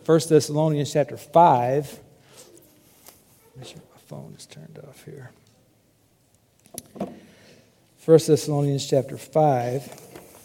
1 Thessalonians chapter 5. Make sure my phone is turned off here. 1 Thessalonians chapter 5.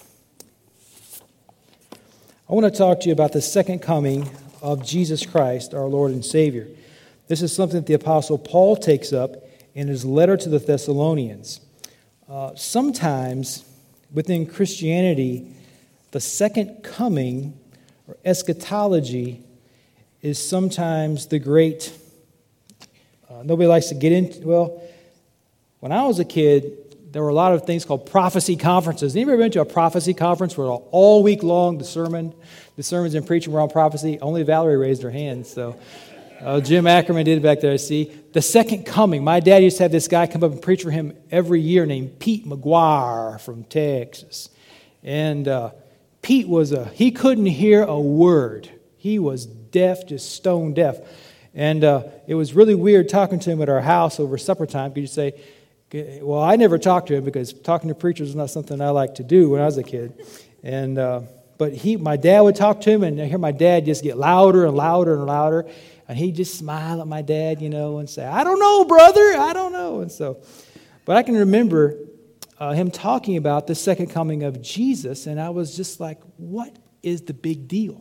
I want to talk to you about the second coming of Jesus Christ, our Lord and Savior. This is something that the Apostle Paul takes up in his letter to the Thessalonians. Sometimes within Christianity, the second coming or eschatology is sometimes the great, nobody likes to get into, well, when I was a kid, there were a lot of things called prophecy conferences. Have you ever been to a prophecy conference where all week long the sermons and preaching were on prophecy? Only Valerie raised her hand, so Jim Ackerman did it back there, I see. The second coming. My dad used to have this guy come up and preach for him every year named Pete McGuire from Texas. And Pete he couldn't hear a word. He was deaf, just stone deaf. And it was really weird talking to him at our house over supper time. Could you say, well, I never talked to him because talking to preachers was not something I liked to do when I was a kid. And but my dad would talk to him, and I hear my dad just get louder and louder and louder. And he'd just smile at my dad, and say, I don't know, brother, I don't know. And so, but I can remember him talking about the second coming of Jesus, and I was just like, what is the big deal?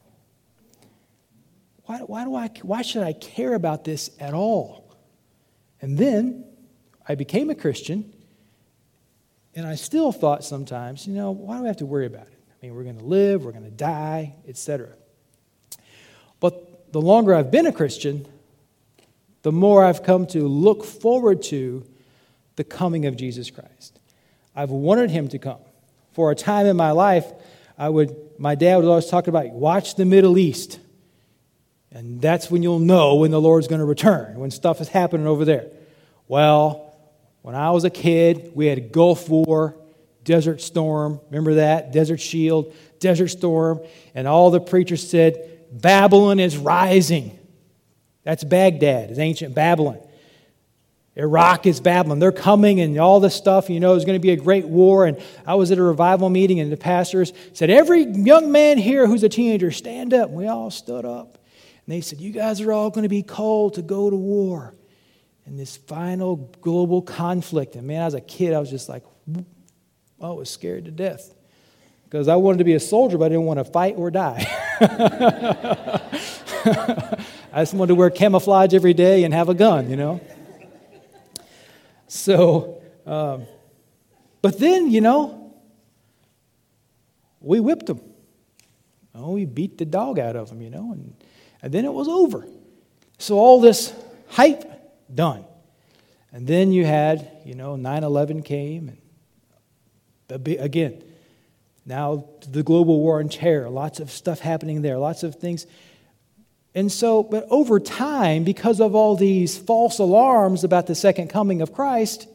Why should I care about this at all? And then I became a Christian, and I still thought sometimes, why do I have to worry about it? I mean, we're going to live, we're going to die, etc. But the longer I've been a Christian, the more I've come to look forward to the coming of Jesus Christ. I've wanted him to come. For a time in my life, my dad would always talk about, watch the Middle East. And that's when you'll know when the Lord's going to return, when stuff is happening over there. Well, when I was a kid, we had Gulf War, Desert Storm. Remember that? Desert Shield, Desert Storm. And all the preachers said, Babylon is rising. That's Baghdad, it's ancient Babylon. Iraq is Babylon. They're coming and all this stuff. There's going to be a great war. And I was at a revival meeting and the pastors said, every young man here who's a teenager, stand up. And we all stood up. And they said, you guys are all going to be called to go to war in this final global conflict. And man, as a kid, I was just like, I was scared to death. Because I wanted to be a soldier, but I didn't want to fight or die. I just wanted to wear camouflage every day and have a gun, So, but then, we whipped them. We beat the dog out of them, and then it was over. So all this hype, done. And then you had, 9/11 came, and again, now the global war on terror, lots of stuff happening there, lots of things. And so, but over time, because of all these false alarms about the second coming of Christ,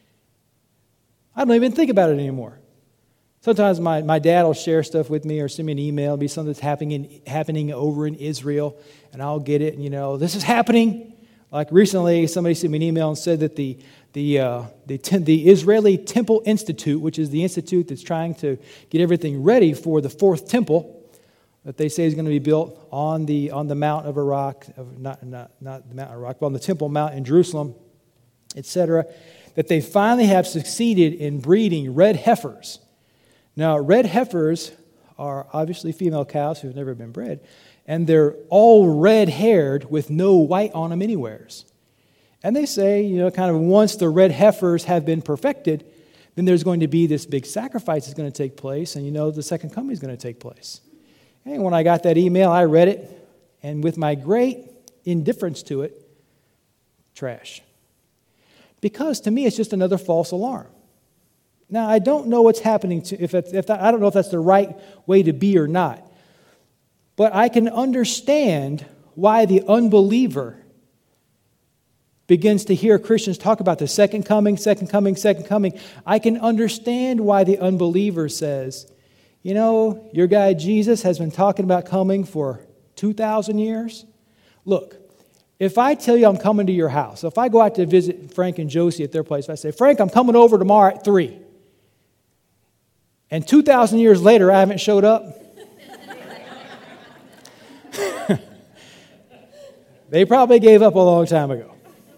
I don't even think about it anymore. Sometimes my dad will share stuff with me or send me an email. It'll be something that's happening over in Israel, and I'll get it, this is happening. Like recently, somebody sent me an email and said that the Israeli Temple Institute, which is the institute that's trying to get everything ready for the fourth temple, that they say is going to be built on the Mount of Iraq, not the Mount of Iraq, but on the Temple Mount in Jerusalem, etc., that they finally have succeeded in breeding red heifers. Now, red heifers are obviously female cows who have never been bred, and they're all red-haired with no white on them anywheres. And they say, kind of once the red heifers have been perfected, then there's going to be this big sacrifice that's going to take place, and the second coming is going to take place. And when I got that email, I read it, and with my great indifference to it, trash. Because to me, it's just another false alarm. Now, I don't know what's happening I don't know if that's the right way to be or not. But I can understand why the unbeliever begins to hear Christians talk about the second coming, second coming, second coming. I can understand why the unbeliever says, your guy Jesus has been talking about coming for 2,000 years. Look, if I tell you I'm coming to your house, if I go out to visit Frank and Josie at their place, if I say, Frank, I'm coming over tomorrow at 3, and 2,000 years later I haven't showed up, They probably gave up a long time ago.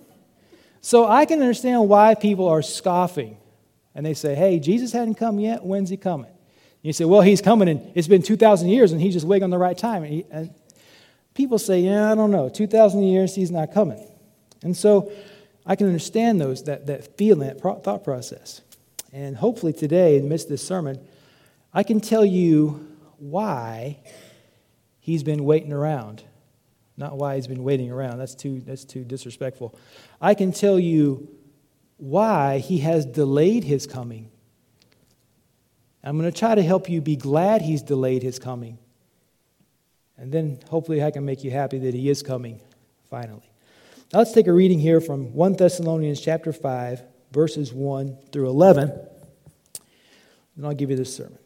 So I can understand why people are scoffing. And they say, hey, Jesus hadn't come yet. When's he coming? You say, well, he's coming, and it's been 2,000 years, and he's just waiting on the right time. And people say, yeah, I don't know. 2,000 years, he's not coming. And so I can understand that feeling, that thought process. And hopefully today, in the midst of this sermon, I can tell you why he's been waiting around. Not why he's been waiting around. That's too disrespectful. I can tell you why he has delayed his coming. I'm going to try to help you be glad he's delayed his coming. And then hopefully I can make you happy that he is coming finally. Now let's take a reading here from 1 Thessalonians chapter 5, verses 1 through 11. And I'll give you this sermon.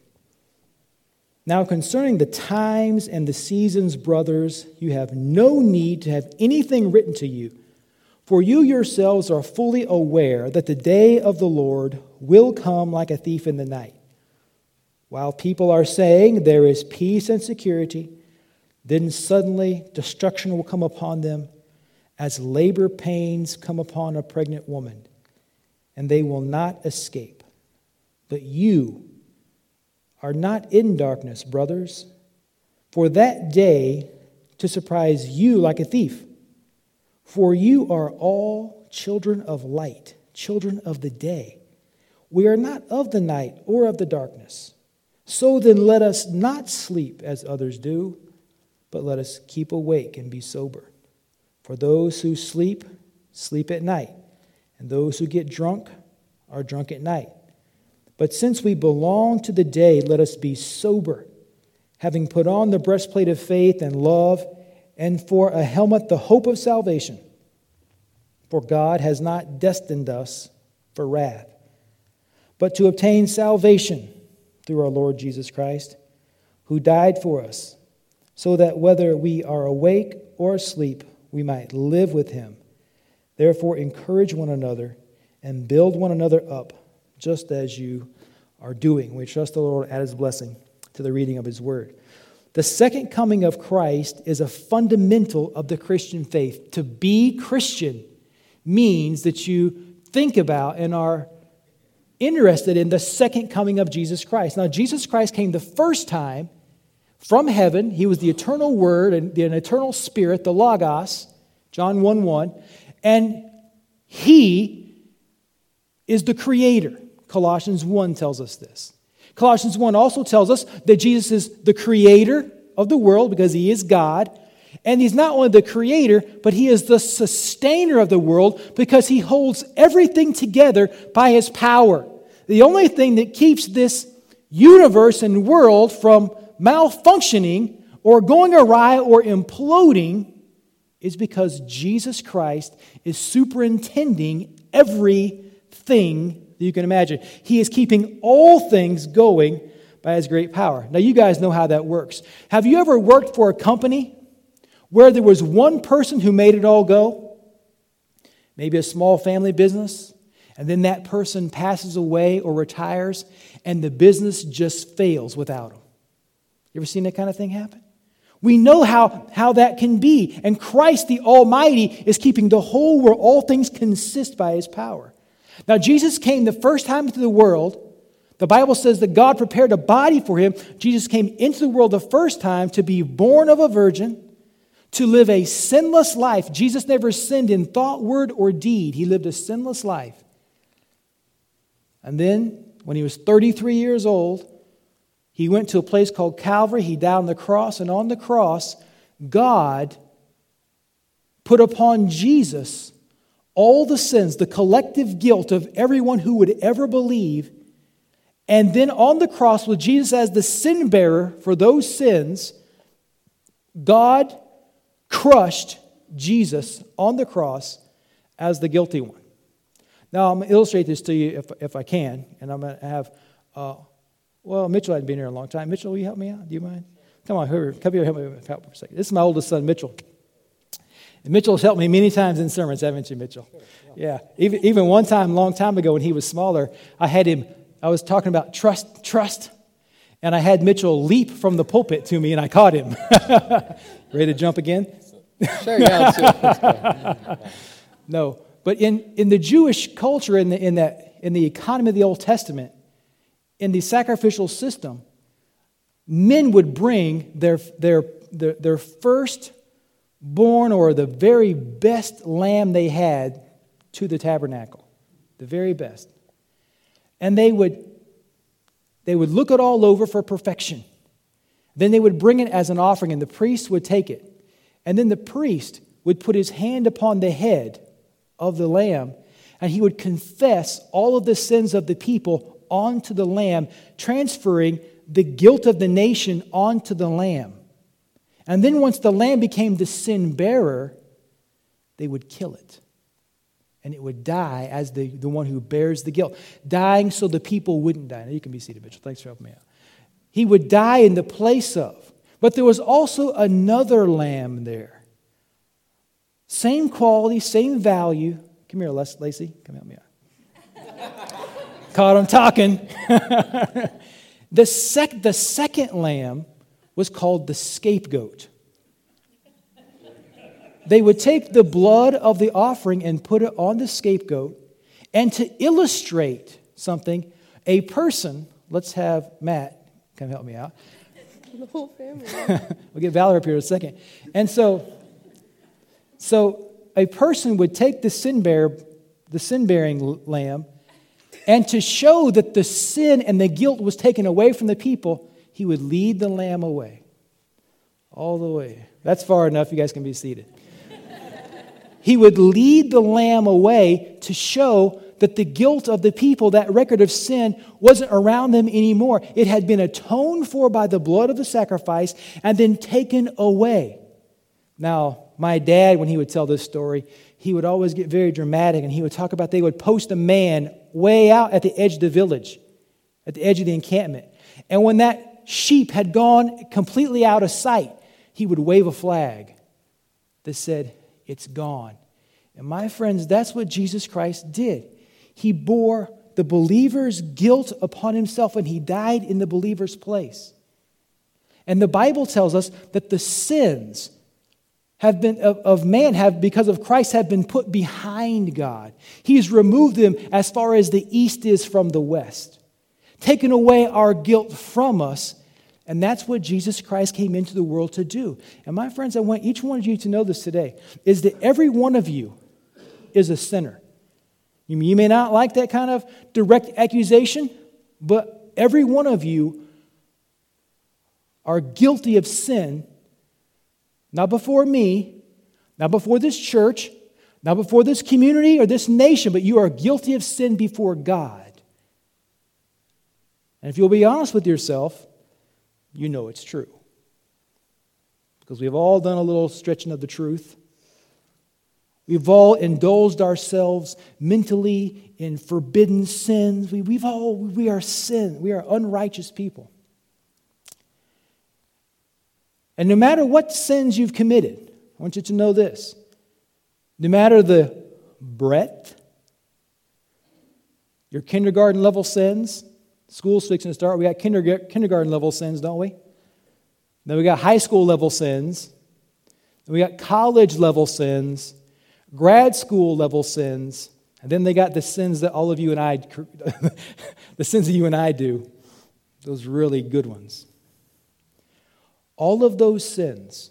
Now concerning the times and the seasons, brothers, you have no need to have anything written to you, for you yourselves are fully aware that the day of the Lord will come like a thief in the night. While people are saying there is peace and security, then suddenly destruction will come upon them as labor pains come upon a pregnant woman, and they will not escape. But you are not in darkness, brothers, for that day to surprise you like a thief. For you are all children of light, children of the day. We are not of the night or of the darkness. So then let us not sleep as others do, but let us keep awake and be sober. For those who sleep, sleep at night, and those who get drunk are drunk at night. But since we belong to the day, let us be sober, having put on the breastplate of faith and love, and for a helmet the hope of salvation. For God has not destined us for wrath, but to obtain salvation through our Lord Jesus Christ, who died for us, so that whether we are awake or asleep, we might live with him. Therefore, encourage one another and build one another up, just as you are doing. We trust the Lord add his blessing to the reading of his word. The second coming of Christ is a fundamental of the Christian faith. To be Christian means that you think about and are interested in the second coming of Jesus Christ. Now, Jesus Christ came the first time from heaven. He was the eternal Word and the eternal Spirit, the Logos, John 1:1, and he is the Creator. Colossians 1 tells us this. Colossians 1 also tells us that Jesus is the Creator of the world because he is God. And he's not only the Creator, but he is the sustainer of the world because he holds everything together by his power. The only thing that keeps this universe and world from malfunctioning or going awry or imploding is because Jesus Christ is superintending everything that you can imagine. He is keeping all things going by his great power. Now, you guys know how that works. Have you ever worked for a company where there was one person who made it all go? Maybe a small family business, and then that person passes away or retires, and the business just fails without him. You ever seen that kind of thing happen? We know how that can be. And Christ the Almighty is keeping the whole world, all things consist by his power. Now, Jesus came the first time into the world. The Bible says that God prepared a body for him. Jesus came into the world the first time to be born of a virgin, to live a sinless life. Jesus never sinned in thought, word, or deed. He lived a sinless life. And then, when he was 33 years old, he went to a place called Calvary. He died on the cross, and on the cross, God put upon Jesus all the sins, the collective guilt of everyone who would ever believe. And then on the cross, with Jesus as the sin bearer for those sins, God crushed Jesus on the cross as the guilty one. Now, I'm going to illustrate this to you if I can, and I'm going to have... Mitchell hadn't been here a long time. Mitchell, will you help me out? Do you mind? Come on, come here, help me for a second. This is my oldest son, Mitchell. And Mitchell's helped me many times in sermons, haven't you, Mitchell? Yeah. Even one time, a long time ago when he was smaller, I was talking about trust, and I had Mitchell leap from the pulpit to me, and I caught him. Ready to jump again? Sure, yeah, let's go. No, but in the Jewish culture, in the economy of the Old Testament, in the sacrificial system, men would bring their firstborn or the very best lamb they had to the tabernacle, the very best, and they would look it all over for perfection. Then they would bring it as an offering, and the priest would take it. And then the priest would put his hand upon the head of the lamb, and he would confess all of the sins of the people onto the lamb, transferring the guilt of the nation onto the lamb. And then once the lamb became the sin bearer, they would kill it. And it would die as the one who bears the guilt, dying so the people wouldn't die. Now you can be seated, Mitchell. Thanks for helping me out. He would die in the place of. But there was also another lamb there. Same quality, same value. Come here, Lacey. Come help me out. Caught him talking. The second lamb was called the scapegoat. They would take the blood of the offering and put it on the scapegoat. And to illustrate something, a person, let's have Matt come help me out. The whole family. We'll get Valerie up here in a second. And so a person would take the sin-bearing lamb, and to show that the sin and the guilt was taken away from the people, he would lead the lamb away. All the way. That's far enough. You guys can be seated. He would lead the lamb away to show that the guilt of the people, that record of sin, wasn't around them anymore. It had been atoned for by the blood of the sacrifice and then taken away. Now, my dad, when he would tell this story, he would always get very dramatic, and he would talk about they would post a man way out at the edge of the village, at the edge of the encampment. And when that sheep had gone completely out of sight, he would wave a flag that said, "It's gone." And my friends, that's what Jesus Christ did. He bore the believer's guilt upon himself, and he died in the believer's place. And the Bible tells us that the sins of man because of Christ, have been put behind God. He's removed them as far as the east is from the west, taken away our guilt from us. And that's what Jesus Christ came into the world to do. And my friends, I want each one of you to know this today, is that every one of you is a sinner. You may not like that kind of direct accusation, but every one of you are guilty of sin, not before me, not before this church, not before this community or this nation, but you are guilty of sin before God. And if you'll be honest with yourself, you know it's true. Because we've all done a little stretching of the truth. We've all indulged ourselves mentally in forbidden sins. We are sin. We are unrighteous people. And no matter what sins you've committed, I want you to know this. No matter the breadth, your kindergarten level sins, school's fixing to start. We got kindergarten level sins, don't we? Then we got high school level sins. Then we got college level sins, grad school level sins, and then they got the sins that all of you and I, the sins that you and I do, those really good ones. All of those sins,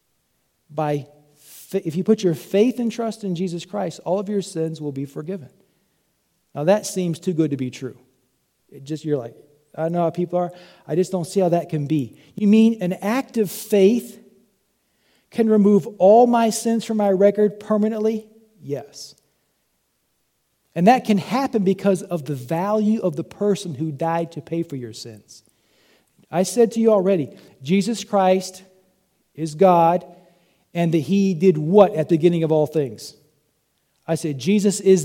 if you put your faith and trust in Jesus Christ, all of your sins will be forgiven. Now that seems too good to be true. You're like, I know how people are. I just don't see how that can be. You mean an act of faith can remove all my sins from my record permanently? Yes. And that can happen because of the value of the person who died to pay for your sins. I said to you already, Jesus Christ is God, and that He did what at the beginning of all things? I said, Jesus is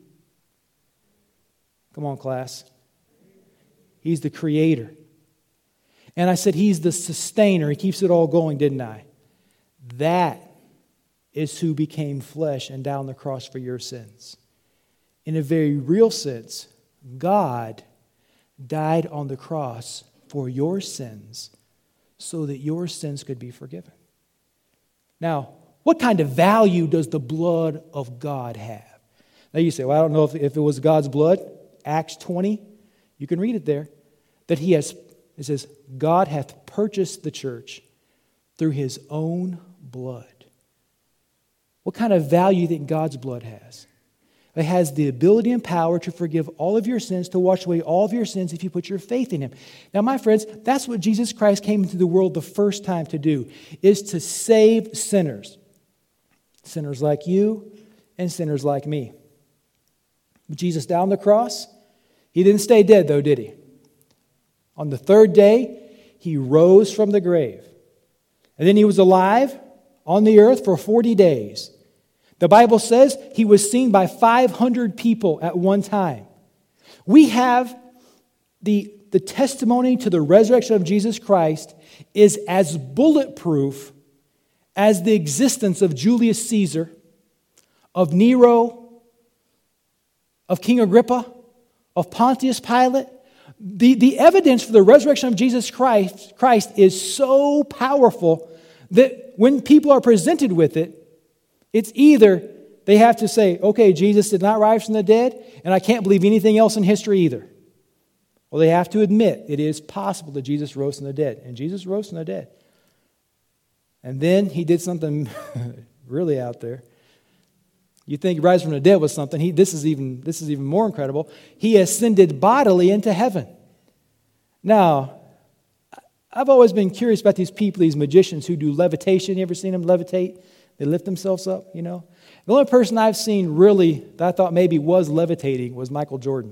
come on, class. He's the creator. And I said, He's the sustainer. He keeps it all going, didn't I? That is who became flesh and died on the cross for your sins. In a very real sense, God died on the cross for your sins so that your sins could be forgiven. Now, What kind of value does the blood of God have? Now you say, well, I don't know if it was God's blood. Acts 20, you can read it there. That it says, God hath purchased the church through his own blood. What kind of value do you think God's blood has? It has the ability and power to forgive all of your sins, to wash away all of your sins if you put your faith in him. Now, my friends, that's what Jesus Christ came into the world the first time to do, is to save sinners. Sinners like you and sinners like me. Jesus died on the cross. He didn't stay dead, though, did he? On the third day, he rose from the grave. And then he was alive on the earth for 40 days. The Bible says he was seen by 500 people at one time. We have the testimony to the resurrection of Jesus Christ is as bulletproof as the existence of Julius Caesar, of Nero, of King Agrippa, of Pontius Pilate. The evidence for the resurrection of Jesus Christ is so powerful that when people are presented with it, it's either they have to say, okay, Jesus did not rise from the dead, and I can't believe anything else in history either. Or they have to admit it is possible that Jesus rose from the dead. And Jesus rose from the dead. And then he did something really out there. You think rise from the dead was something. This is even more incredible. He ascended bodily into heaven. Now, I've always been curious about these people, these magicians who do levitation. You ever seen them levitate? They lift themselves up, you know. The only person I've seen really that I thought maybe was levitating was Michael Jordan.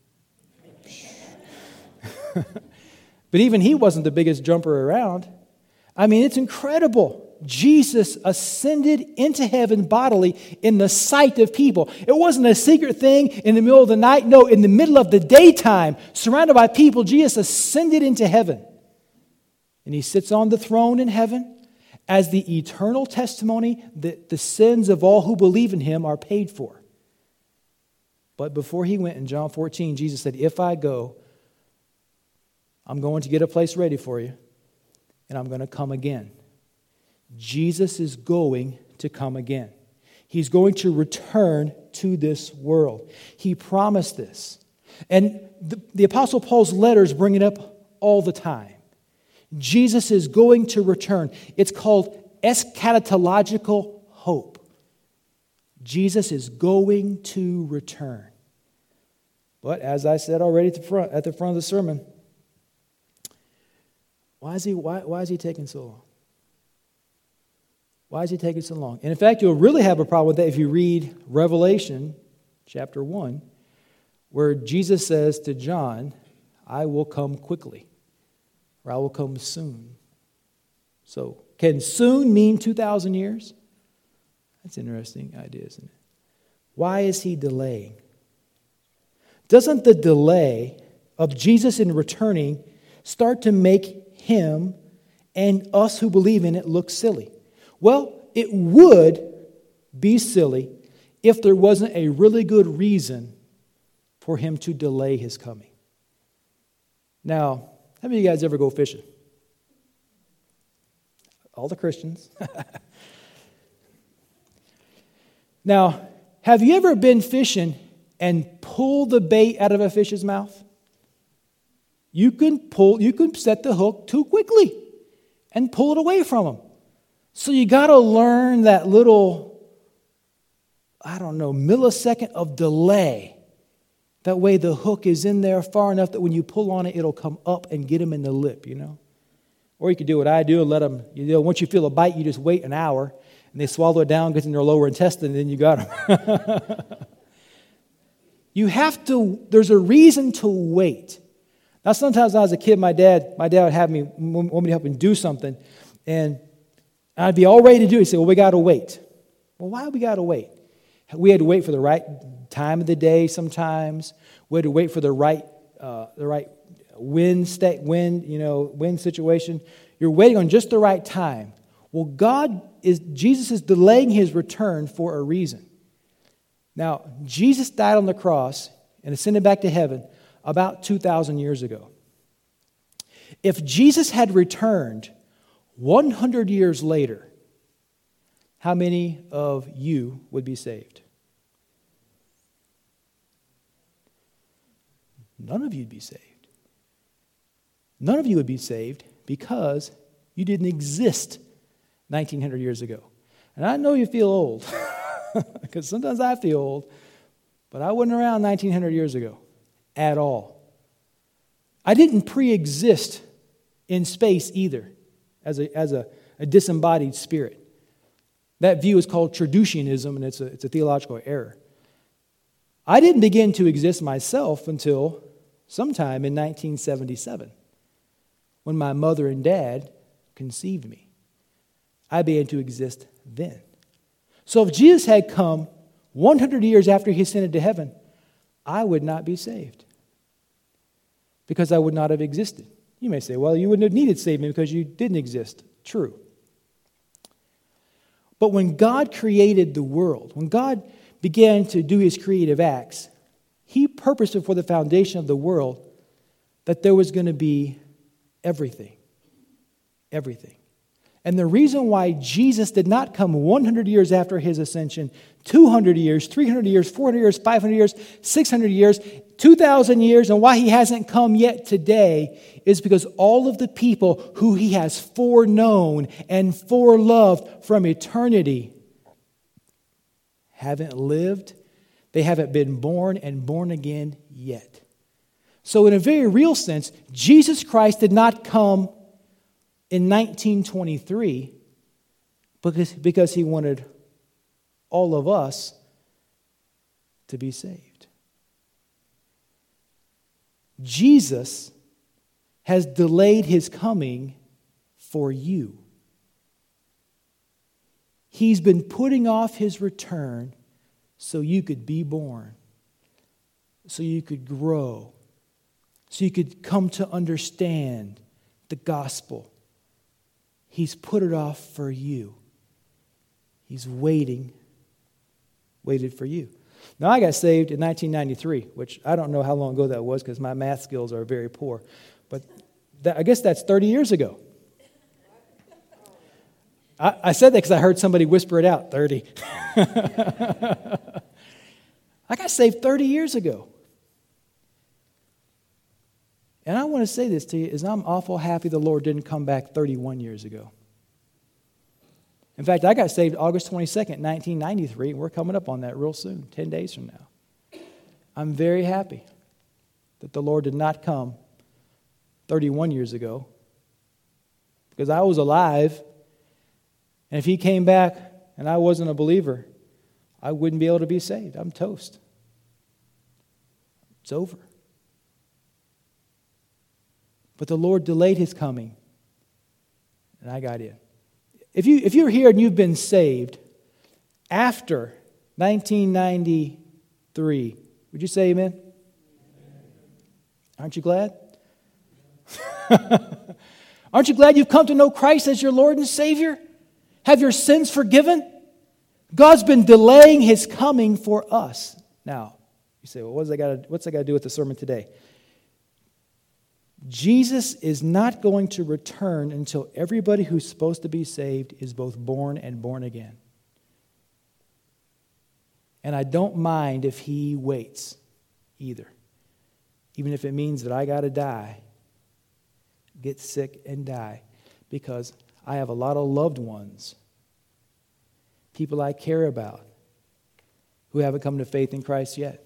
But even he wasn't the biggest jumper around. I mean, it's incredible. Jesus ascended into heaven bodily in the sight of people. It wasn't a secret thing in the middle of the night. No, in the middle of the daytime, surrounded by people, Jesus ascended into heaven. And he sits on the throne in heaven as the eternal testimony that the sins of all who believe in him are paid for. But before he went in John 14, Jesus said, if I go, I'm going to get a place ready for you, and I'm going to come again. Jesus is going to come again. He's going to return to this world. He promised this. And the Apostle Paul's letters bring it up all the time. Jesus is going to return. It's called eschatological hope. Jesus is going to return. But as I said already at the front of the sermon, why is he taking so long? Why is he taking so long? And in fact, you'll really have a problem with that if you read Revelation chapter 1, where Jesus says to John, I will come quickly, or I will come soon. So, can soon mean 2,000 years? That's an interesting idea, isn't it? Why is he delaying? Doesn't the delay of Jesus in returning start to make him and us who believe in it look silly? Well, it would be silly if there wasn't a really good reason for him to delay his coming. Now, how many of you guys ever go fishing? All the Christians. Now, have you ever been fishing and pull the bait out of a fish's mouth? You can set the hook too quickly and pull it away from him. So you got to learn that little, millisecond of delay. That way the hook is in there far enough that when you pull on it, it'll come up and get him in the lip, you know. Or you could do what I do and let them, once you feel a bite, you just wait an hour and they swallow it down, gets in their lower intestine, and then you got them. There's a reason to wait. Now, sometimes when I was a kid, my dad would want me to help him do something, and I'd be all ready to do it. He'd say, well, we got to wait. Well, why do we got to wait? We had to wait for the right time of the day sometimes. We had to wait for the right wind situation. You're waiting on just the right time. Well, Jesus is delaying his return for a reason. Now, Jesus died on the cross and ascended back to heaven about 2,000 years ago. If Jesus had returned 100 years later, how many of you would be saved? None of you would be saved. None of you would be saved because you didn't exist 1900 years ago. And I know you feel old, because sometimes I feel old, but I wasn't around 1900 years ago at all. I didn't pre-exist in space either as a disembodied spirit. That view is called Traducianism, and it's a theological error. I didn't begin to exist myself until sometime in 1977, when my mother and dad conceived me. I began to exist then. So if Jesus had come 100 years after he ascended to heaven, I would not be saved, because I would not have existed. You may say, well, you wouldn't have needed saving because you didn't exist. True. But when God created the world, when God began to do his creative acts, he purposed before the foundation of the world that there was going to be everything. Everything. And the reason why Jesus did not come 100 years after his ascension, 200 years, 300 years, 400 years, 500 years, 600 years, 2,000 years, and why he hasn't come yet today is because all of the people who he has foreknown and foreloved from eternity haven't lived, they haven't been born and born again yet. So in a very real sense, Jesus Christ did not come in 1923 because he wanted all of us to be saved. Jesus has delayed his coming for you. He's been putting off his return so you could be born, so you could grow, so you could come to understand the gospel. He's put it off for you. He's waited for you. Now, I got saved in 1993, which I don't know how long ago that was because my math skills are very poor. But I guess that's 30 years ago. I said that because I heard somebody whisper it out, 30. I got saved 30 years ago. And I want to say this to you, is I'm awful happy the Lord didn't come back 31 years ago. In fact, I got saved August 22nd, 1993, and we're coming up on that real soon, 10 days from now. I'm very happy that the Lord did not come 31 years ago, because I was alive, and if he came back and I wasn't a believer, I wouldn't be able to be saved. I'm toast. It's over. But the Lord delayed his coming, and I got in. If you're here and you've been saved after 1993, would you say amen? Aren't you glad? Aren't you glad you've come to know Christ as your Lord and Savior? Have your sins forgiven? God's been delaying his coming for us. Now, you say, well, what's that got to do with the sermon today? Jesus is not going to return until everybody who's supposed to be saved is both born and born again. And I don't mind if he waits either. Even if it means that I got to die, get sick and die, because I have a lot of loved ones, people I care about, who haven't come to faith in Christ yet.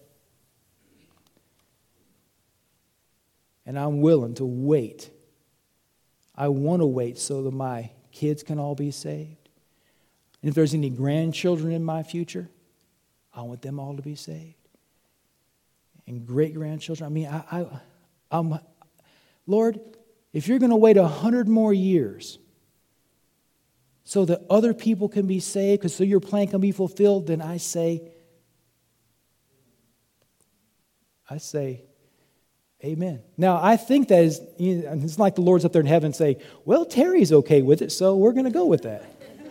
And I'm willing to wait. I want to wait so that my kids can all be saved. And if there's any grandchildren in my future, I want them all to be saved. And great-grandchildren. I mean, I'm Lord, if you're going to wait 100 more years so that other people can be saved, because so your plan can be fulfilled, then I say, amen. Now, I think that is, it's like the Lord's up there in heaven saying, well, Terry's okay with it, so we're going to go with that.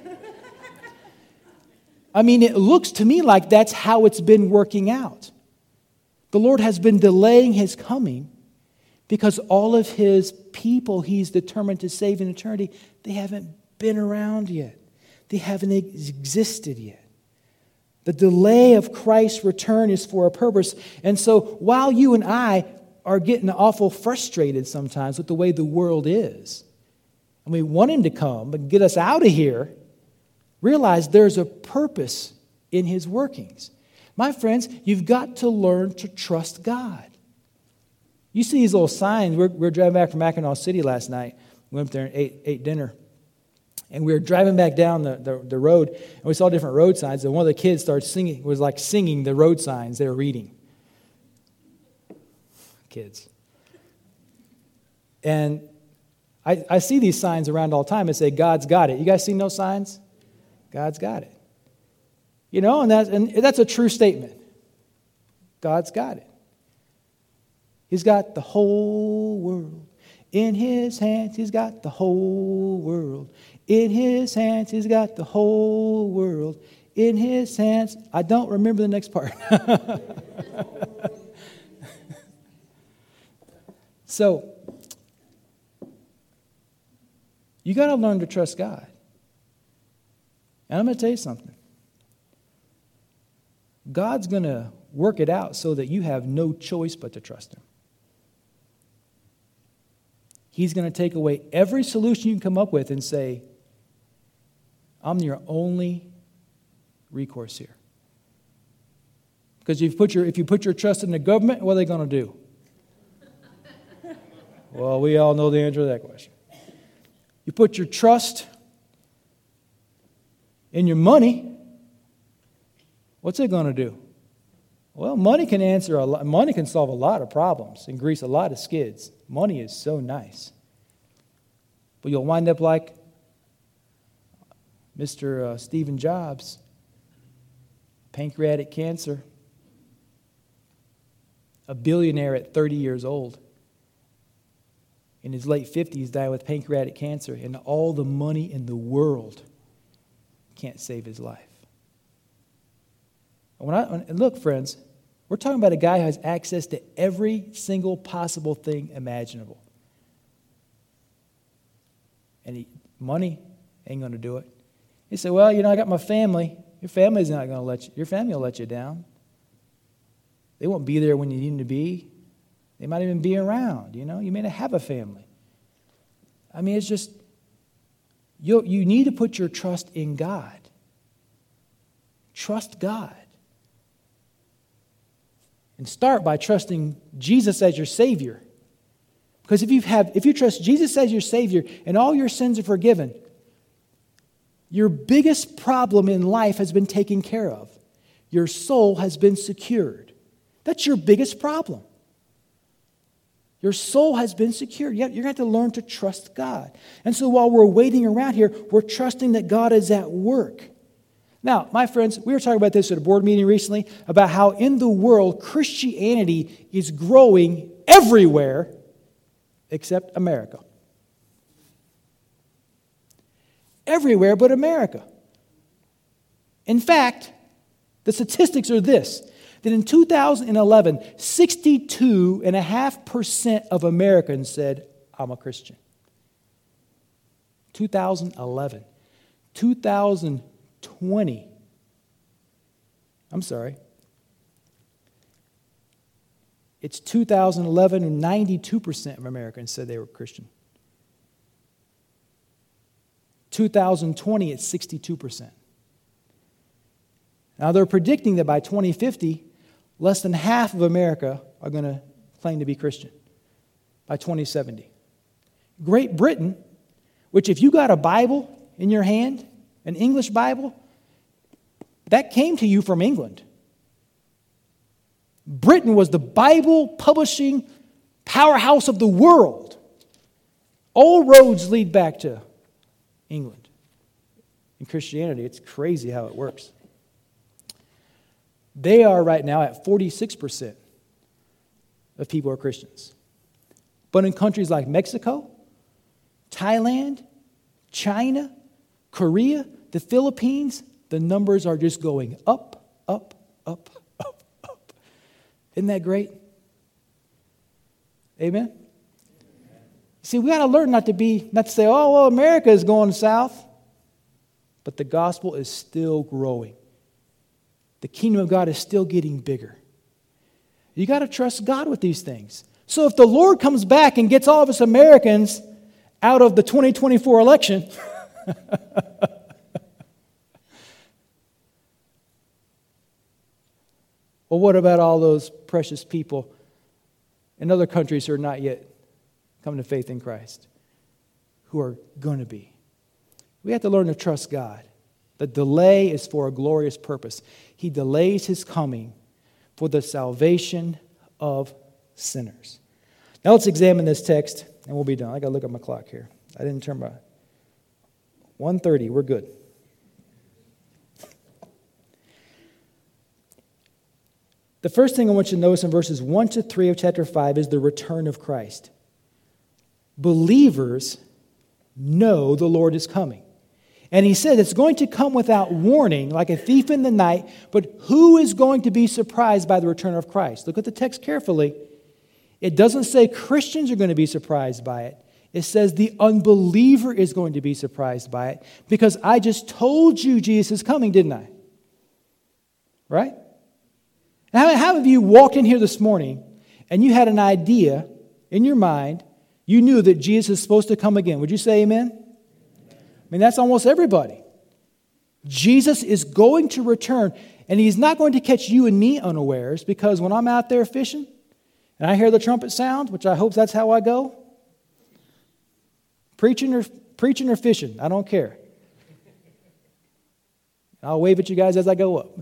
I mean, it looks to me like that's how it's been working out. The Lord has been delaying his coming because all of his people he's determined to save in eternity, they haven't been around yet. They haven't existed yet. The delay of Christ's return is for a purpose. And so while you and I are getting awful frustrated sometimes with the way the world is, and we want him to come and get us out of here, realize there's a purpose in his workings. My friends, you've got to learn to trust God. You see these little signs. We're driving back from Mackinac City last night. We went up there and ate dinner. And we were driving back down the road, and we saw different road signs. And one of the kids started singing, was like singing the road signs they were reading. Kids. And I see these signs around all the time that say, God's got it. You guys seen those signs? God's got it. You know, and that's a true statement. God's got it. He's got the whole world in his hands. He's got the whole world in his hands. He's got the whole world in his hands. I don't remember the next part. So, you got to learn to trust God. And I'm going to tell you something. God's going to work it out so that you have no choice but to trust him. He's going to take away every solution you can come up with and say, I'm your only recourse here. Because if you put your trust in the government, what are they going to do? Well, we all know the answer to that question. You put your trust in your money, what's it going to do? Well, money can answer a lot. Money can solve a lot of problems and grease a lot of skids. Money is so nice. But you'll wind up like Mr. Stephen Jobs, pancreatic cancer, a billionaire at 30 years old. In his late 50s, died with pancreatic cancer, and all the money in the world can't save his life. And look, friends, we're talking about a guy who has access to every single possible thing imaginable. And money ain't going to do it. He said, well, I got my family. Your family's not going to let you. Your family will let you down. They won't be there when you need them to be. They might even be around, You may not have a family. I mean, it's just, you need to put your trust in God. Trust God. And start by trusting Jesus as your Savior. Because if you trust Jesus as your Savior and all your sins are forgiven, your biggest problem in life has been taken care of. Your soul has been secured. That's your biggest problem. Your soul has been secured. You're going to have to learn to trust God. And so while we're waiting around here, we're trusting that God is at work. Now, my friends, we were talking about this at a board meeting recently, about how in the world, Christianity is growing everywhere except America. Everywhere but America. In fact, the statistics are this, that in 2011, 62.5% of Americans said, I'm a Christian. 2011. 2020. It's 2011 and 92% of Americans said they were Christian. 2020, it's 62%. Now, they're predicting that by 2050, less than half of America are going to claim to be Christian by 2070. Great Britain, which if you got a Bible in your hand, an English Bible, that came to you from England. Britain was the Bible publishing powerhouse of the world. All roads lead back to England. In Christianity, it's crazy how it works. They are right now at 46% of people are Christians. But in countries like Mexico, Thailand, China, Korea, the Philippines, the numbers are just going up, up, up, up, up. Isn't that great? Amen? See, we got to learn not to say, oh, well, America is going south. but the gospel is still growing. The kingdom of God is still getting bigger. You got to trust God with these things. So if the Lord comes back and gets all of us Americans out of the 2024 election, well, what about all those precious people in other countries who are not yet come to faith in Christ, who are going to be? We have to learn to trust God. The delay is for a glorious purpose. He delays His coming for the salvation of sinners. Now let's examine this text, and we'll be done. I got to look at my clock here. I didn't turn my 1:30. We're good. The first thing I want you to notice in verses 1 to 3 of chapter 5 is the return of Christ. Believers know the Lord is coming. And he said it's going to come without warning, like a thief in the night, but who is going to be surprised by the return of Christ? Look at the text carefully. It doesn't say Christians are going to be surprised by it. It says the unbeliever is going to be surprised by it, because I just told you Jesus is coming, didn't I? Right? How have you walked in here this morning and you had an idea in your mind, you knew that Jesus is supposed to come again? Would you say amen? I mean, that's almost everybody. Jesus is going to return, and He's not going to catch you and me unawares, because when I'm out there fishing and I hear the trumpet sound, which I hope that's how I go, preaching or fishing, I don't care. I'll wave at you guys as I go up.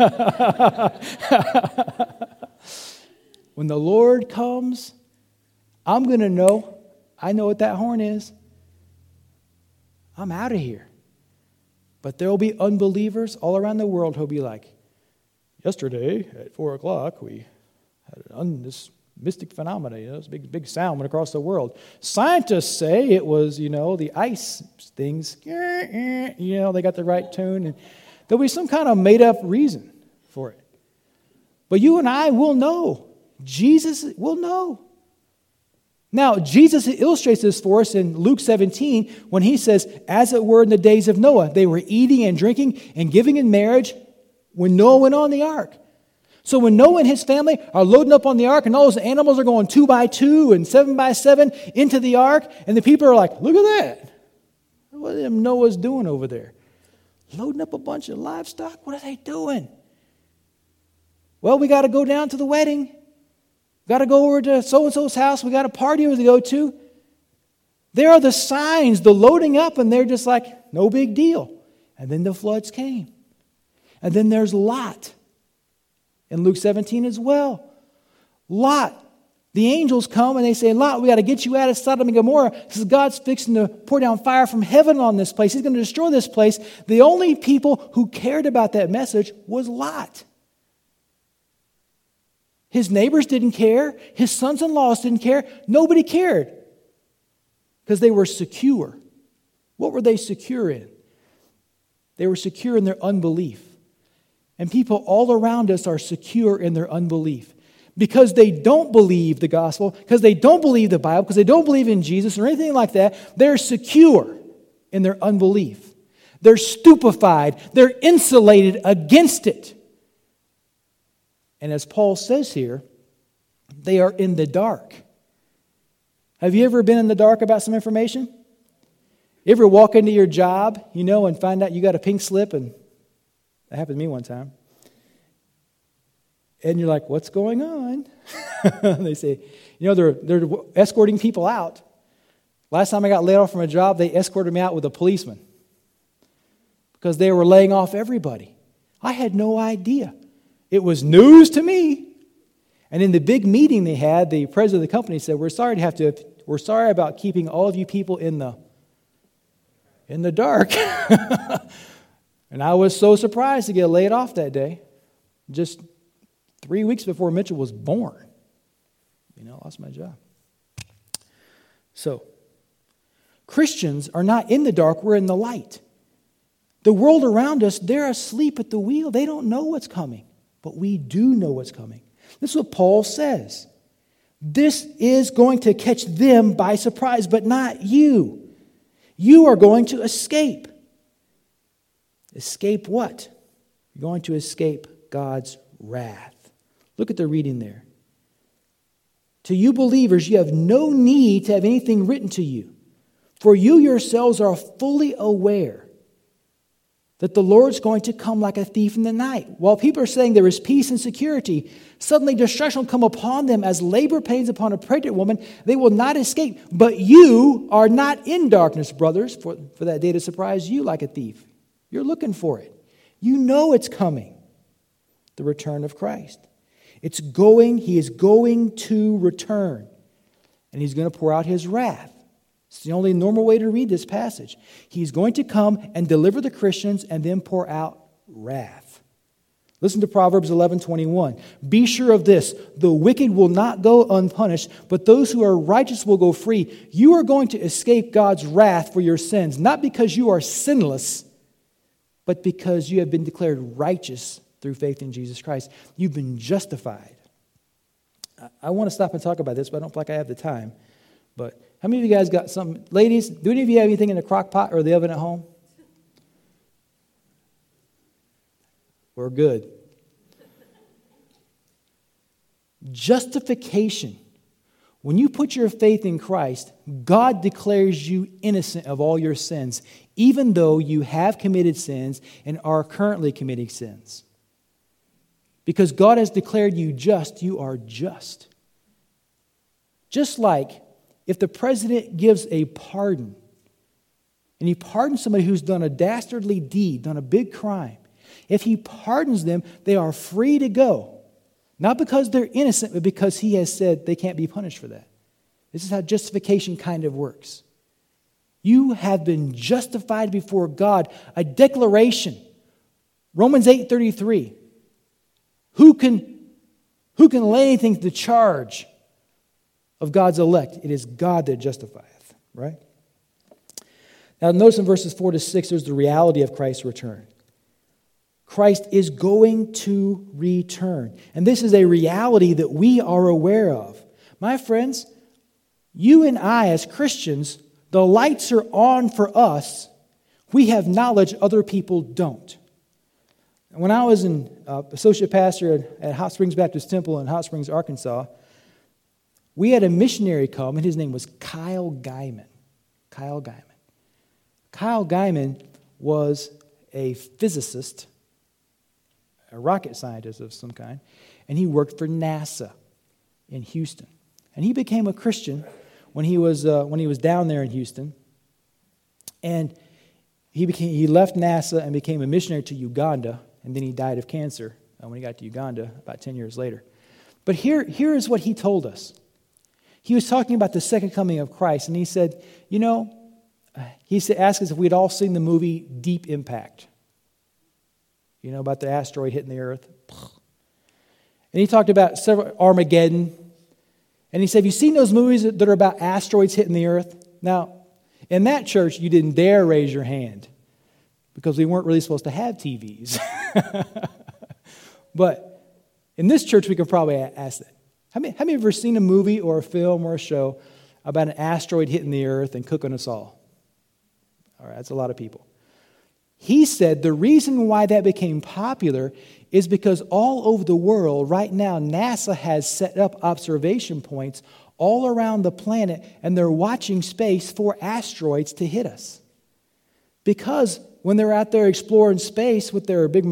When the Lord comes, I'm going to know. I know what that horn is. I'm out of here. But there will be unbelievers all around the world who'll be like, yesterday at 4 o'clock, we had this mystic phenomenon. This big sound went across the world. Scientists say it was, the ice things. They got the right tune. And there'll be some kind of made-up reason for it. But you and I will know. Jesus will know. Now, Jesus illustrates this for us in Luke 17 when He says, as it were in the days of Noah, they were eating and drinking and giving in marriage when Noah went on the ark. So when Noah and his family are loading up on the ark and all those animals are going 2 by 2 and 7 by 7 into the ark, and the people are like, look at that. What are them Noah's doing over there? Loading up a bunch of livestock? What are they doing? Well, we got to go down to the wedding. Got to go over to so-and-so's house. We got a party to go to. There are the signs, the loading up, and they're just like, no big deal. And then the floods came. And then there's Lot in Luke 17 as well. Lot, the angels come and they say, Lot, we got to get you out of Sodom and Gomorrah. This is God's fixing to pour down fire from heaven on this place. He's going to destroy this place. The only people who cared about that message was Lot. His neighbors didn't care. His sons-in-laws didn't care. Nobody cared because they were secure. What were they secure in? They were secure in their unbelief. And people all around us are secure in their unbelief because they don't believe the gospel, because they don't believe the Bible, because they don't believe in Jesus or anything like that. They're secure in their unbelief. They're stupefied. They're insulated against it. And as Paul says here, they are in the dark. Have you ever been in the dark about some information? You ever walk into your job, and find out you got a pink slip? And that happened to me one time. And you're like, what's going on? They say, they're escorting people out. Last time I got laid off from a job, they escorted me out with a policeman because they were laying off everybody. I had no idea. It was news to me. And in the big meeting they had, the president of the company said, we're sorry about keeping all of you people in the dark. And I was so surprised to get laid off that day. Just 3 weeks before Mitchell was born. I lost my job. So, Christians are not in the dark, we're in the light. The world around us, they're asleep at the wheel. They don't know what's coming. But we do know what's coming. This is what Paul says. This is going to catch them by surprise, but not you. You are going to escape. Escape what? You're going to escape God's wrath. Look at the reading there. To you believers, you have no need to have anything written to you, for you yourselves are fully aware that the Lord's going to come like a thief in the night. While people are saying there is peace and security, suddenly destruction will come upon them as labor pains upon a pregnant woman. They will not escape. But you are not in darkness, brothers, for that day to surprise you like a thief. You're looking for it. You know it's coming, the return of Christ. He is going to return, and he's going to pour out his wrath. It's the only normal way to read this passage. He's going to come and deliver the Christians and then pour out wrath. Listen to Proverbs 11:21. Be sure of this, the wicked will not go unpunished, but those who are righteous will go free. You are going to escape God's wrath for your sins, not because you are sinless, but because you have been declared righteous through faith in Jesus Christ. You've been justified. I want to stop and talk about this, but I don't feel like I have the time. But how many of you guys got something? Ladies, do any of you have anything in the crock pot or the oven at home? We're good. Justification. When you put your faith in Christ, God declares you innocent of all your sins, even though you have committed sins and are currently committing sins. Because God has declared you just, you are just. Just like if the president gives a pardon, and he pardons somebody who's done a dastardly deed, done a big crime, if he pardons them, they are free to go. Not because they're innocent, but because he has said they can't be punished for that. This is how justification kind of works. You have been justified before God, a declaration. Romans 8:33. Who can lay anything to the charge of God's elect? It is God that justifieth, right? Now notice in verses 4 to 6, there's the reality of Christ's return. Christ is going to return. And this is a reality that we are aware of. My friends, you and I as Christians, the lights are on for us. We have knowledge other people don't. When I was an associate pastor at Hot Springs Baptist Temple in Hot Springs, Arkansas, we had a missionary come, and his name was Kyle Guyman. Kyle Guyman. Kyle Guyman was a physicist, a rocket scientist of some kind, and he worked for NASA in Houston. And he became a Christian when he was down there in Houston, and he left NASA and became a missionary to Uganda, and then he died of cancer when he got to Uganda about 10 years later. But here is what he told us. He was talking about the second coming of Christ, and he said, asked us if we'd all seen the movie Deep Impact. You know, about the asteroid hitting the earth. And he talked about Armageddon. And he said, have you seen those movies that are about asteroids hitting the earth? Now, in that church, you didn't dare raise your hand because we weren't really supposed to have TVs. But in this church, we could probably ask that. How many have ever seen a movie or a film or a show about an asteroid hitting the earth and cooking us all? All right, that's a lot of people. He said the reason why that became popular is because all over the world right now, NASA has set up observation points all around the planet, and they're watching space for asteroids to hit us. Because when they're out there exploring space with their big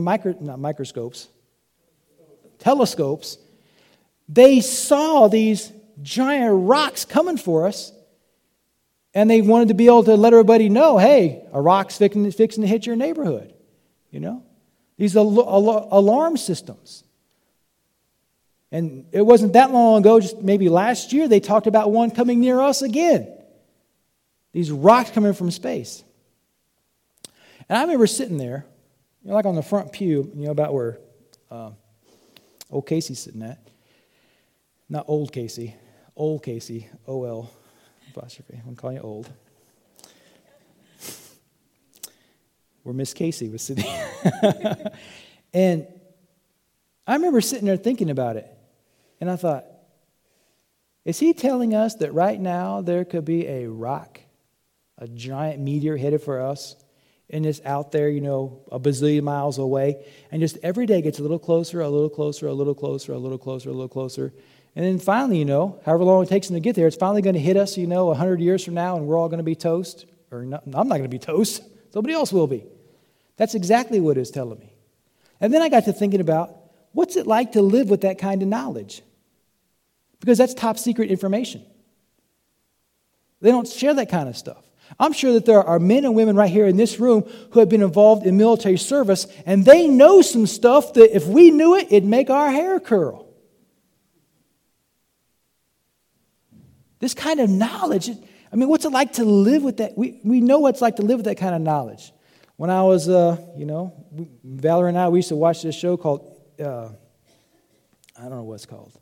telescopes, they saw these giant rocks coming for us, and they wanted to be able to let everybody know, hey, a rock's fixing to hit your neighborhood. You know? These alarm systems. And it wasn't that long ago, just maybe last year, they talked about one coming near us again. These rocks coming from space. And I remember sitting there, like on the front pew, about where old Casey's sitting at. Not old Casey, O-L, apostrophe. I'm calling you old. Where Miss Casey was sitting. And I remember sitting there thinking about it. And I thought, is he telling us that right now there could be a rock, a giant meteor headed for us, and it's out there, a bazillion miles away, and just every day gets a little closer, a little closer, a little closer, a little closer, a little closer. And then finally, however long it takes them to get there, it's finally going to hit us, 100 years from now, and we're all going to be toast. Or not, I'm not going to be toast. Somebody else will be. That's exactly what it's telling me. And then I got to thinking about, what's it like to live with that kind of knowledge? Because that's top secret information. They don't share that kind of stuff. I'm sure that there are men and women right here in this room who have been involved in military service, and they know some stuff that if we knew it, it'd make our hair curl. This kind of knowledge, what's it like to live with that? We know what it's like to live with that kind of knowledge. When I was, Valerie and I, we used to watch this show called, I don't know what it's called.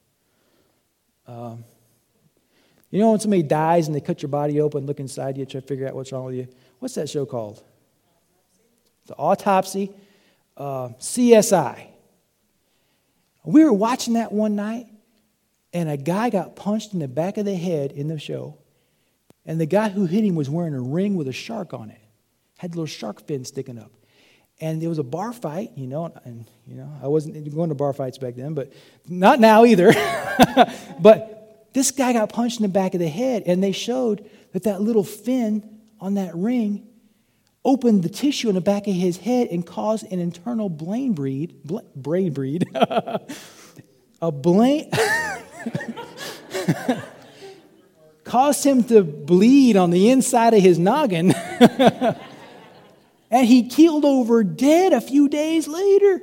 When somebody dies and they cut your body open, look inside you, try to figure out what's wrong with you. What's that show called? The Autopsy. CSI. We were watching that one night, and a guy got punched in the back of the head in the show, and the guy who hit him was wearing a ring with a shark on it. Had little shark fins sticking up. And there was a bar fight, and I wasn't going to bar fights back then, but not now either. But this guy got punched in the back of the head, and they showed that little fin on that ring opened the tissue in the back of his head and caused an internal brain bleed. Caused him to bleed on the inside of his noggin. And he keeled over dead a few days later.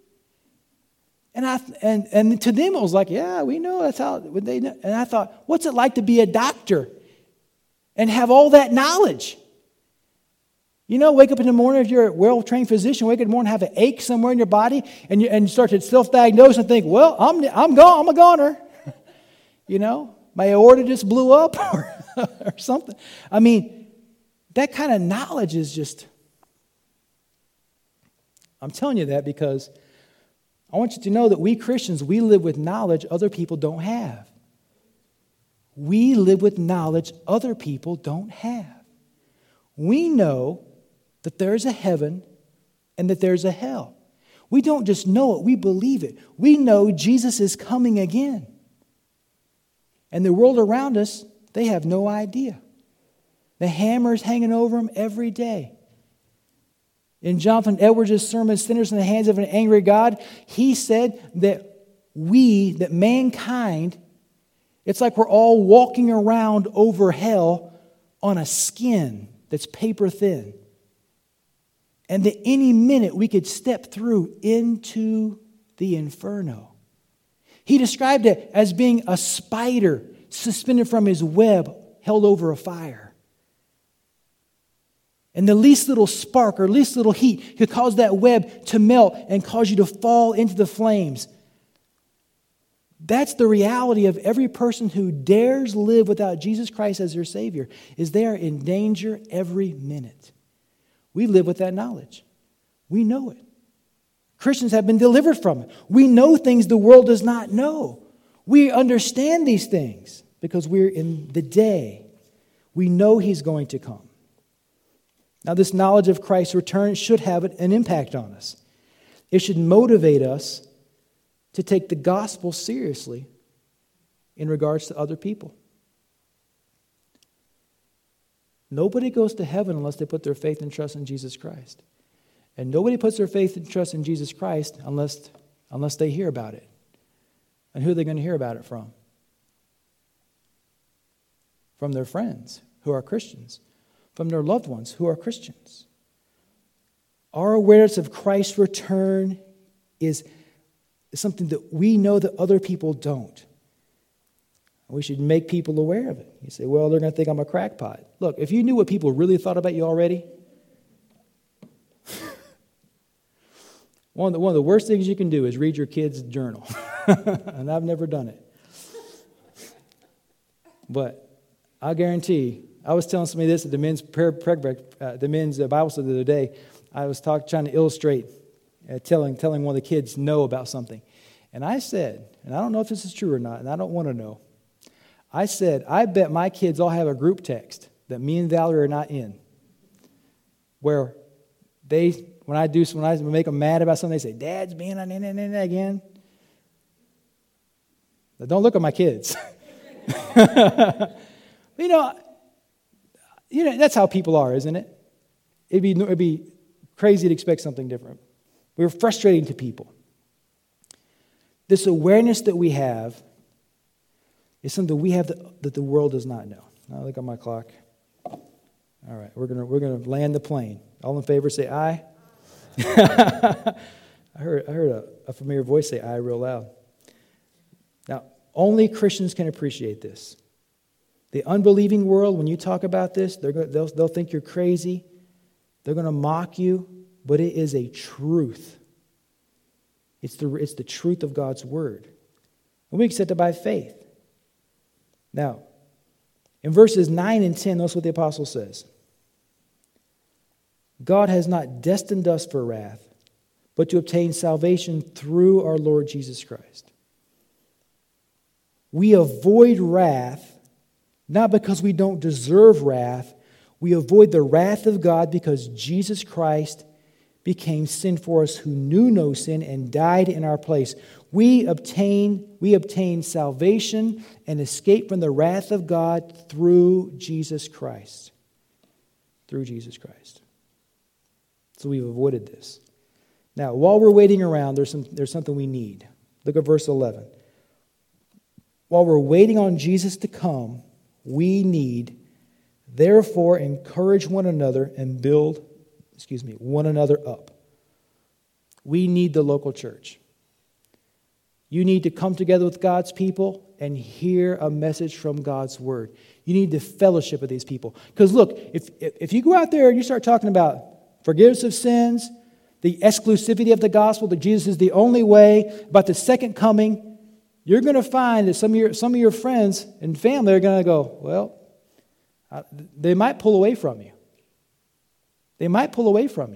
And to them, it was like, yeah, we know that's how they know. And I thought, what's it like to be a doctor and have all that knowledge? Wake up in the morning, if you're a well-trained physician, wake up in the morning, have an ache somewhere in your body, and you start to self-diagnose and think, well, I'm a goner. My aorta just blew up or something. That kind of knowledge is just... I'm telling you that because I want you to know that we Christians, we live with knowledge other people don't have. We live with knowledge other people don't have. We know that there's a heaven and that there's a hell. We don't just know it, we believe it. We know Jesus is coming again. And the world around us, they have no idea. The hammer is hanging over them every day. In Jonathan Edwards' sermon, Sinners in the Hands of an Angry God, he said that mankind, it's like we're all walking around over hell on a skin that's paper thin. And that any minute we could step through into the inferno. He described it as being a spider suspended from his web held over a fire. And the least little spark or least little heat could cause that web to melt and cause you to fall into the flames. That's the reality of every person who dares live without Jesus Christ as their Savior, is they are in danger every minute. We live with that knowledge. We know it. Christians have been delivered from it. We know things the world does not know. We understand these things because we're in the day. We know He's going to come. Now, this knowledge of Christ's return should have an impact on us. It should motivate us to take the gospel seriously in regards to other people. Nobody goes to heaven unless they put their faith and trust in Jesus Christ. And nobody puts their faith and trust in Jesus Christ unless they hear about it. And who are they going to hear about it from? From their friends who are Christians. From their loved ones who are Christians. Our awareness of Christ's return is something that we know that other people don't. We should make people aware of it. You say, well, they're going to think I'm a crackpot. Look, if you knew what people really thought about you already, one of the worst things you can do is read your kid's journal. And I've never done it. But I guarantee, I was telling somebody this at the men's Bible study the other day. I was trying to illustrate, telling one of the kids no about something. And I said, and I don't know if this is true or not, and I don't want to know. I said, I bet my kids all have a group text that me and Valerie are not in, where when I make them mad about something, they say, Dad's being on internet again. But don't look at my kids. You know, that's how people are, isn't it? It'd be crazy to expect something different. We're frustrating to people. This awareness that we have is something we have that the world does not know. Now look at my clock. All right, we're gonna land the plane. All in favor, say aye. I heard a familiar voice say aye real loud. Now, only Christians can appreciate this. The unbelieving world, when you talk about this, they'll think you're crazy. They're going to mock you, but it is a truth. It's the truth of God's word. And we accept it by faith. Now, in verses 9 and 10, notice what the apostle says. God has not destined us for wrath, but to obtain salvation through our Lord Jesus Christ. We avoid wrath, not because we don't deserve wrath. We avoid the wrath of God because Jesus Christ became sin for us who knew no sin and died in our place. We obtain salvation and escape from the wrath of God through Jesus Christ. Through Jesus Christ. So we've avoided this. Now, while we're waiting around, there's something we need. Look at verse 11. While we're waiting on Jesus to come, we need, therefore, encourage one another and build, one another up. We need the local church. You need to come together with God's people and hear a message from God's word. You need the fellowship of these people. Because look, if you go out there and you start talking about forgiveness of sins, the exclusivity of the gospel, that Jesus is the only way, about the second coming, you're going to find that some of your friends and family are going to go, well, they might pull away from you. They might pull away from you.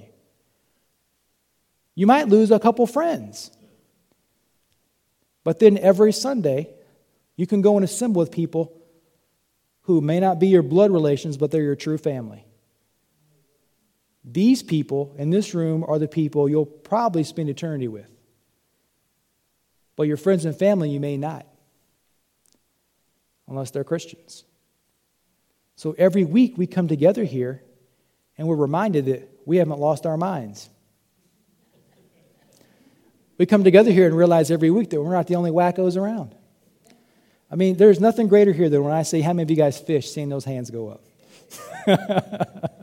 You might lose a couple friends. But then every Sunday, you can go and assemble with people who may not be your blood relations, but they're your true family. These people in this room are the people you'll probably spend eternity with. But your friends and family, you may not. Unless they're Christians. So every week we come together here and we're reminded that we haven't lost our minds. We come together here and realize every week that we're not the only wackos around. I mean, there's nothing greater here than when I say, how many of you guys fish, seeing those hands go up.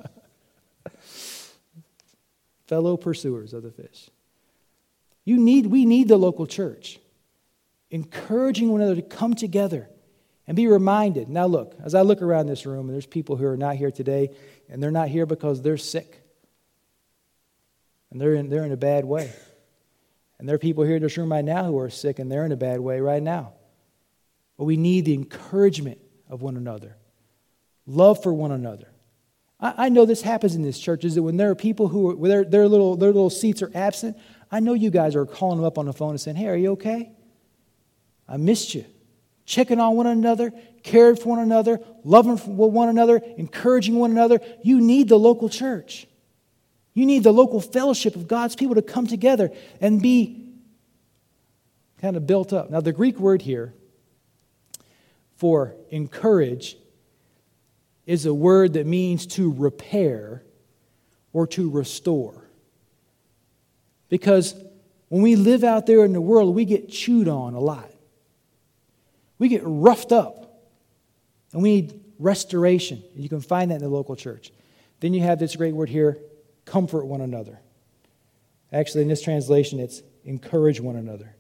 Fellow pursuers of the fish. We need the local church. Encouraging one another to come together and be reminded. Now look, as I look around this room, and there's people who are not here today, and they're not here because they're sick. And they're in a bad way. And there are people here in this room right now who are sick, and they're in a bad way right now. But we need the encouragement of one another. Love for one another. I know this happens in this church, is that when there are people who their little seats are absent, I know you guys are calling them up on the phone and saying, hey, are you okay? I missed you. Checking on one another, caring for one another, loving one another, encouraging one another. You need the local church. You need the local fellowship of God's people to come together and be kind of built up. Now, the Greek word here for encourage is a word that means to repair or to restore. Because when we live out there in the world, we get chewed on a lot. We get roughed up. And we need restoration. You can find that in the local church. Then you have this great word here, comfort one another. Actually, in this translation, it's encourage one another.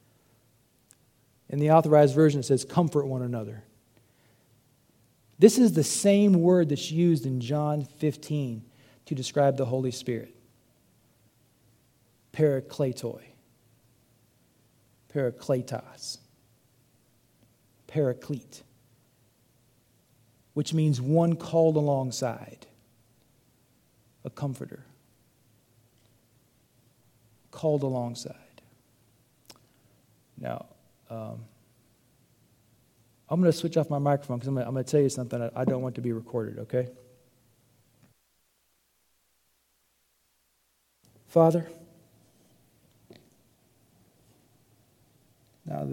In the Authorized Version, it says comfort one another. This is the same word that's used in John 15 to describe the Holy Spirit. Parakletoi. Parakletos. Paraclete. Which means one called alongside. A comforter. Called alongside. Now, I'm going to switch off my microphone because I'm going to tell you something I don't want to be recorded, okay? Father, now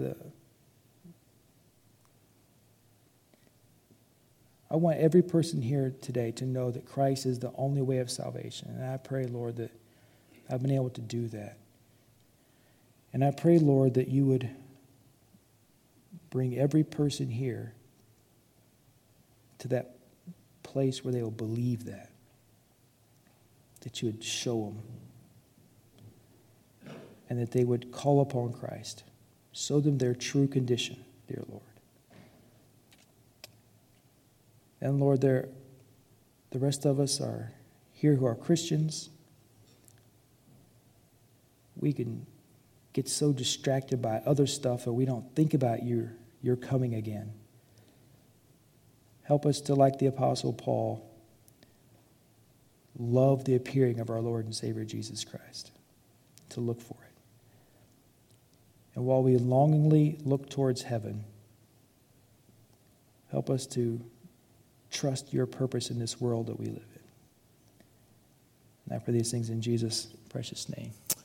I want every person here today to know that Christ is the only way of salvation. And I pray, Lord, that I've been able to do that. And I pray, Lord, that you would bring every person here to that place where they will believe that. That you would show them. And that they would call upon Christ. Show them their true condition, dear Lord. And Lord, the rest of us are here who are Christians. We can get so distracted by other stuff that we don't think about your coming again. Help us to, like the Apostle Paul, love the appearing of our Lord and Savior Jesus Christ, to look for it. And while we longingly look towards heaven, help us to trust your purpose in this world that we live in. And I pray these things in Jesus' precious name.